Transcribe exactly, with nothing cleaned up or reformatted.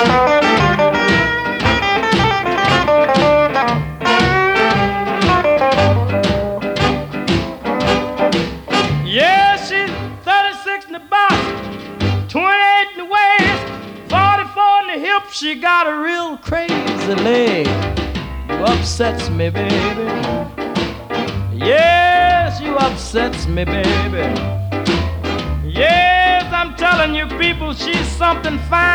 Yeah, she's thirty-six in the box, twenty-eight in the waist, forty-four in the hip. She got a real crazy leg. You upsets me, baby. Yes, you upsets me, baby. Yes, I'm telling you people, she's something fine.